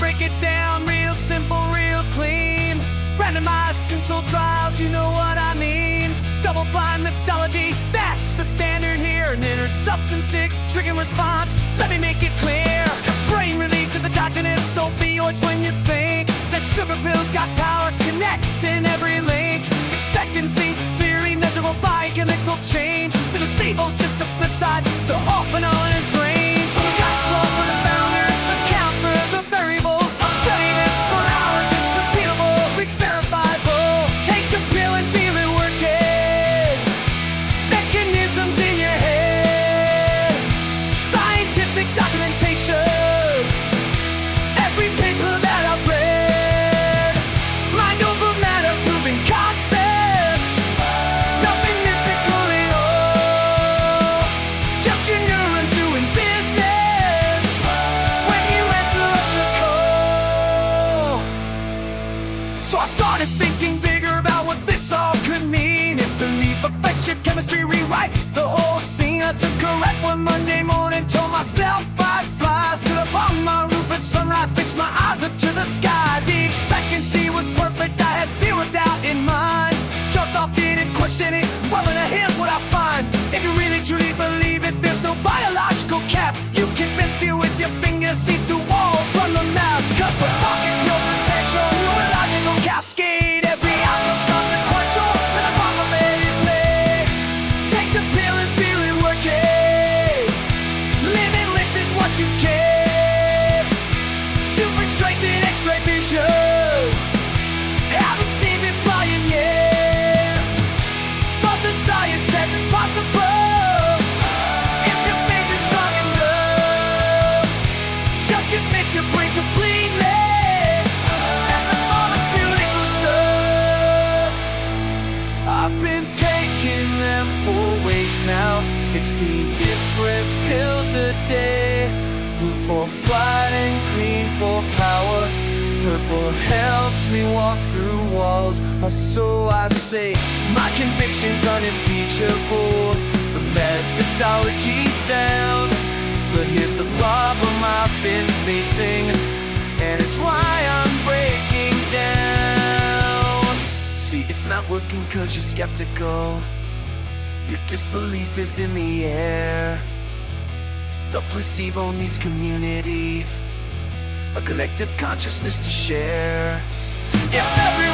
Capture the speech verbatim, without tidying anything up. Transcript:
break it down real simple, real clean. Randomized controlled trials, you know what I mean. Double-blind methodology, that's the standard here. An inert substance stick, trigger response, let me make it clear. Brain release is endogenous opioids when you think that sugar pills got power connecting every link. Expectancy, theory measurable by chemical change. The nocebo's just the flip side, the often on its range. So we got control for the boundaries, account for the variables. I'll study this for hours, it's repeatable, it's verifiable. Take the pill and feel it working. Mechanisms in your head, scientific documentation. Every paper that I've read, mind over matter, proving concepts. Nothing mystical at all, just your neurons doing business when you answer up the call. So I started thinking bigger about what this all could mean. If belief affects your chemistry, rewrites the whole scene. I took a rap one Monday morning, told myself I'd fly. Stood up on my roof at sunrise, fixed my eyes up to the sky. The expectancy was perfect, I had zero doubt in mind. Jumped off, didn't question it, well now here's what I find. If you really truly believe it, there's no biological cap. You can bend steel with your fingers, see through walls, run the map. Cause we're talking pure potential, neurological cascade. Every outcome's consequential, and a bomb is made. Take the pill and feel it working. Limitless is what you get. Super strength and X-ray vision. Haven't seen me flying yet, but the science says it's possible. If your faith is strong enough, just convince your brain completely. That's the pharmaceutical stuff. I've been taking them for weeks now, sixteen different pills a day. Blue for flight and green for power. Purple helps me walk through walls, or so I say. My conviction's unimpeachable, the methodology sound. But here's the problem I've been facing, and it's why I'm breaking down. See, it's not working cause you're skeptical. Your disbelief is in the air. The placebo needs community, a collective consciousness to share. If everyone